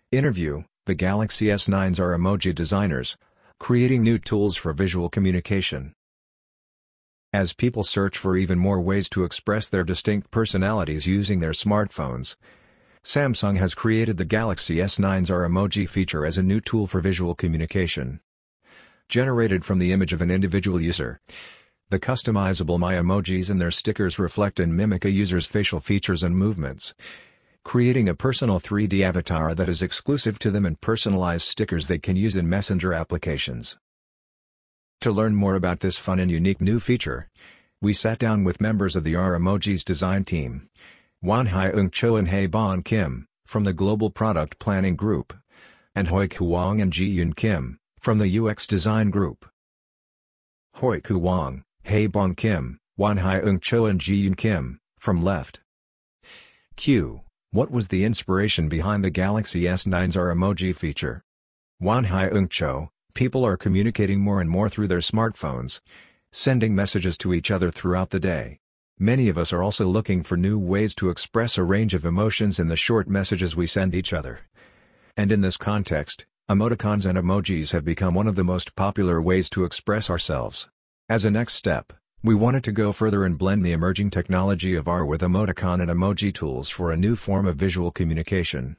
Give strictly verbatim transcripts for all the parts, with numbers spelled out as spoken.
Interview: The Galaxy S nines are emoji designers, creating new tools for visual communication. As people search for even more ways to express their distinct personalities using their smartphones, Samsung has created the Galaxy S nines are emoji feature as a new tool for visual communication. Generated from the image of an individual user, the customizable My Emojis and their stickers reflect and mimic a user's facial features and movements, creating a personal three D avatar that is exclusive to them and personalized stickers they can use in Messenger applications. To learn more about this fun and unique new feature, we sat down with members of the R Emojis design team, Wan-Hyung Cho and Hae-Bon Kim, from the Global Product Planning Group, and Hoi-Koo Wong and Ji-Yoon Kim, from the U X Design Group. Hoi-Koo Wong, Hae-Bon Kim, Wan-Hyung Cho and Ji-Yoon Kim, from left. Q. What was the inspiration behind the Galaxy S nines are emoji feature? Wan-Hyung Cho: People are communicating more and more through their smartphones, sending messages to each other throughout the day. Many of us are also looking for new ways to express a range of emotions in the short messages we send each other. And in this context, emoticons and emojis have become one of the most popular ways to express ourselves. As a next step, we wanted to go further and blend the emerging technology of R with emoticon and emoji tools for a new form of visual communication.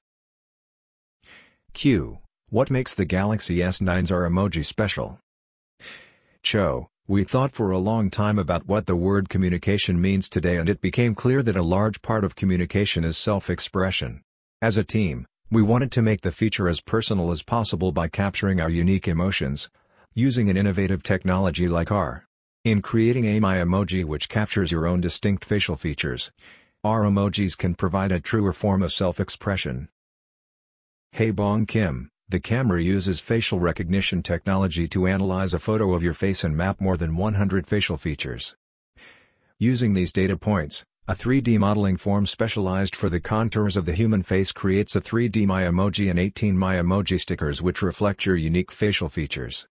Q. What makes the Galaxy S nines are emoji special? Cho: We thought for a long time about what the word communication means today, and it became clear that a large part of communication is self-expression. As a team, we wanted to make the feature as personal as possible by capturing our unique emotions, using an innovative technology like R. In creating a My Emoji which captures your own distinct facial features, R emojis can provide a truer form of self-expression. Hae-Bon Kim: The camera uses facial recognition technology to analyze a photo of your face and map more than one hundred facial features. Using these data points, a three D modeling form specialized for the contours of the human face creates a three D My Emoji and eighteen My Emoji stickers which reflect your unique facial features.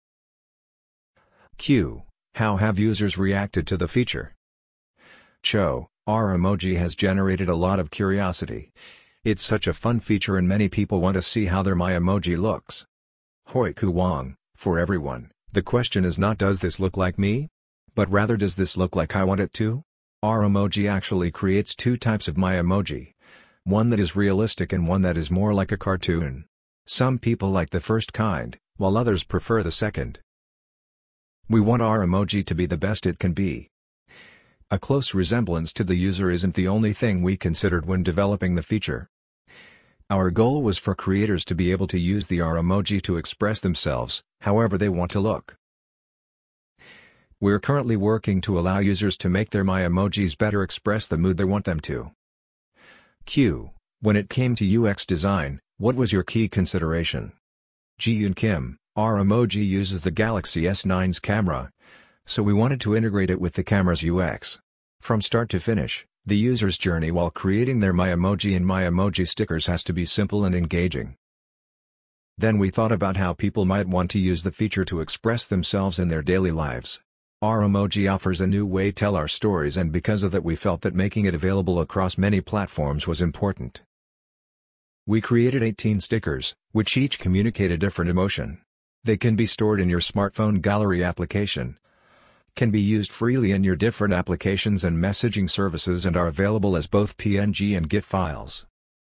Q. How have users reacted to the feature? Cho: R emoji has generated a lot of curiosity. It's such a fun feature and many people want to see how their My Emoji looks. Hoi-Koo Wong: For everyone, the question is not does this look like me? But rather does this look like I want it to? R emoji actually creates two types of My Emoji. One that is realistic and one that is more like a cartoon. Some people like the first kind, while others prefer the second. We want our emoji to be the best it can be. A close resemblance to the user isn't the only thing we considered when developing the feature. Our goal was for creators to be able to use the R emoji to express themselves, however they want to look. We're currently working to allow users to make their My Emojis better express the mood they want them to. Q. When it came to U X design, what was your key consideration? Ji-Yoon Kim: Our emoji uses the Galaxy S nine's camera, so we wanted to integrate it with the camera's U X. From start to finish, the user's journey while creating their My Emoji and My Emoji stickers has to be simple and engaging. Then we thought about how people might want to use the feature to express themselves in their daily lives. Our emoji offers a new way to tell our stories, and because of that we felt that making it available across many platforms was important. We created eighteen stickers, which each communicate a different emotion. They can be stored in your smartphone gallery application, can be used freely in your different applications and messaging services, and are available as both P N G and GIF files.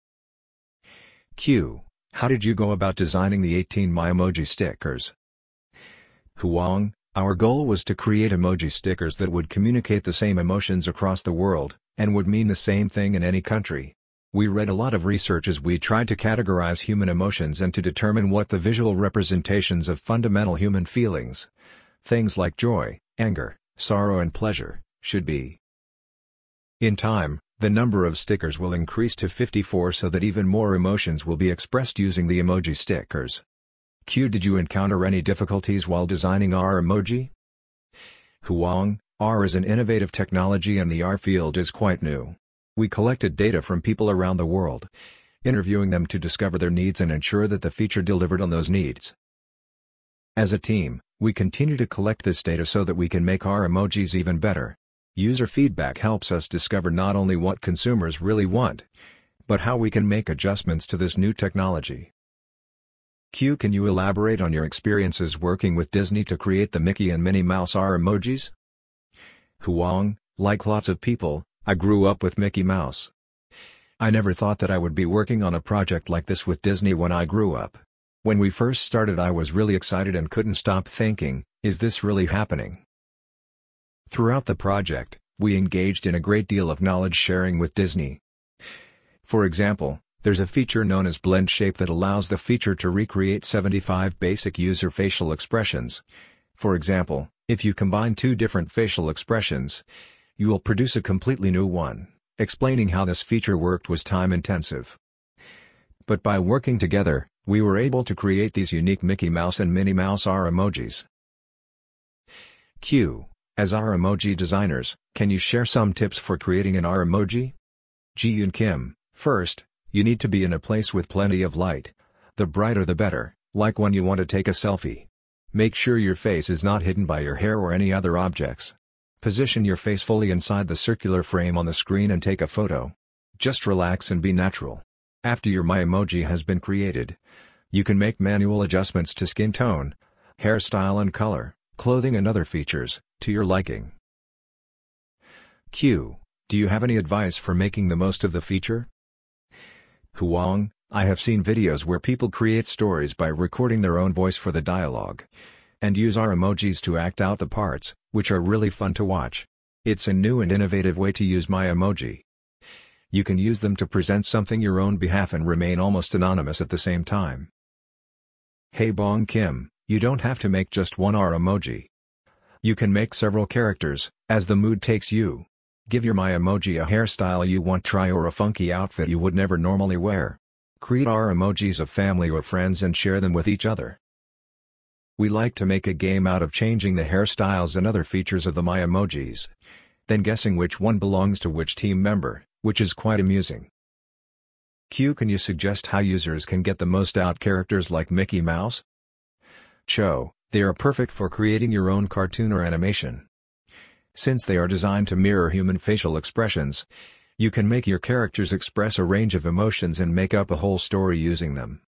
Q. How did you go about designing the eighteen My Emoji stickers? Huang: Our goal was to create emoji stickers that would communicate the same emotions across the world, and would mean the same thing in any country. We read a lot of research as we tried to categorize human emotions and to determine what the visual representations of fundamental human feelings, things like joy, anger, sorrow and pleasure, should be. In time, the number of stickers will increase to fifty-four so that even more emotions will be expressed using the emoji stickers. Q. Did you encounter any difficulties while designing R emoji? Huang: R is an innovative technology and the R field is quite new. We collected data from people around the world, interviewing them to discover their needs and ensure that the feature delivered on those needs. As a team, we continue to collect this data so that we can make our emojis even better. User feedback helps us discover not only what consumers really want, but how we can make adjustments to this new technology. Q. Can you elaborate on your experiences working with Disney to create the Mickey and Minnie Mouse R emojis? Huang, like lots of people, I grew up with Mickey Mouse. I never thought that I would be working on a project like this with Disney when I grew up. When we first started, I was really excited and couldn't stop thinking, is this really happening? Throughout the project, we engaged in a great deal of knowledge sharing with Disney. For example, there's a feature known as Blend Shape that allows the feature to recreate seventy-five basic user facial expressions. For example, if you combine two different facial expressions, you will produce a completely new one. Explaining how this feature worked was time-intensive. But by working together, we were able to create these unique Mickey Mouse and Minnie Mouse R emojis. Q. As R emoji designers, can you share some tips for creating an R emoji? Ji-Yoon Kim. First, you need to be in a place with plenty of light. The brighter the better, like when you want to take a selfie. Make sure your face is not hidden by your hair or any other objects. Position your face fully inside the circular frame on the screen and take a photo. Just relax and be natural. After your My Emoji has been created, you can make manual adjustments to skin tone, hairstyle and color, clothing and other features, to your liking. Q. Do you have any advice for making the most of the feature? Huang, I have seen videos where people create stories by recording their own voice for the dialogue, and use our emojis to act out the parts, which are really fun to watch. It's a new and innovative way to use My Emoji. You can use them to present something your own behalf and remain almost anonymous at the same time. Hey Bong Kim, you don't have to make just one R emoji. You can make several characters, as the mood takes you. Give your My Emoji a hairstyle you want try or a funky outfit you would never normally wear. Create R emojis of family or friends and share them with each other. We like to make a game out of changing the hairstyles and other features of the My Emojis, then guessing which one belongs to which team member, which is quite amusing. Q. Can you suggest how users can get the most out characters like Mickey Mouse? Cho, they are perfect for creating your own cartoon or animation. Since they are designed to mirror human facial expressions, you can make your characters express a range of emotions and make up a whole story using them.